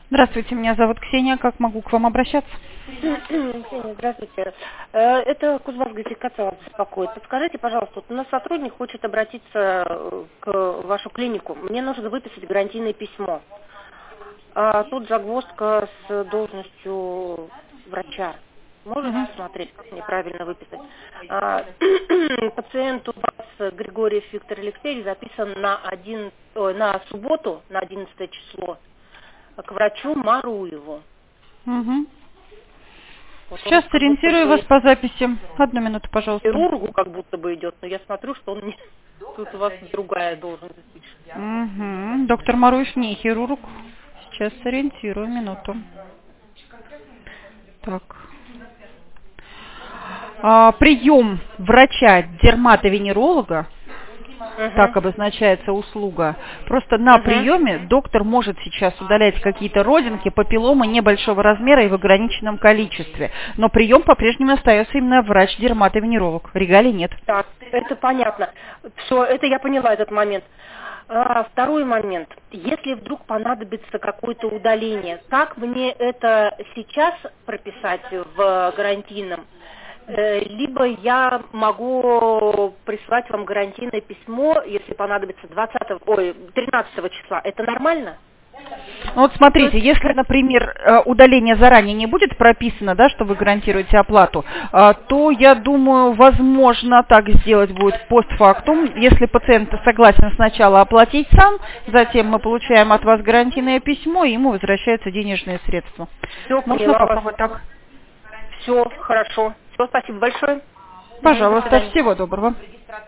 Здравствуйте, меня зовут Ксения. Как могу к вам обращаться? Ксения, здравствуйте. Это Кузбасс-газификация вас беспокоит. Подскажите, пожалуйста, вот у нас сотрудник хочет обратиться к вашу клинику. Мне нужно выписать гарантийное письмо. А тут загвоздка с должностью врача. Можете посмотреть, как мне правильно выписать? Пациент у вас, Григорьев Виктор Алексеевич, записан на субботу, на 11 число, к врачу Маруеву. Угу. Вот Сейчас он как сориентирую вас по записи. Одну минуту, пожалуйста. хирургу как будто бы идет, но я смотрю, что он не... Тут у вас другая должность. Угу. Доктор Маруев не хирург. Сейчас сориентирую, минуту. Так. Прием врача-дерматовенеролога, так обозначается услуга. Просто на приеме доктор может сейчас удалять какие-то родинки, папилломы небольшого размера и в ограниченном количестве. Но прием по-прежнему остается именно врач-дерматовенеролог. Регалий нет. Так, это понятно. Все, это я поняла этот момент. Второй момент. Если вдруг понадобится какое-то удаление, как мне это сейчас прописать в гарантийном? Либо я могу прислать вам гарантийное письмо, если понадобится 13 числа. Это нормально? Ну вот смотрите, если, например, удаление заранее не будет прописано, да, что вы гарантируете оплату, то, я думаю, возможно так сделать будет постфактум. Если пациент согласен сначала оплатить сам, затем мы получаем от вас гарантийное письмо, и ему возвращаются денежные средства. Все, можно попробовать так. Все, хорошо. Все, спасибо большое. Пожалуйста, всего доброго.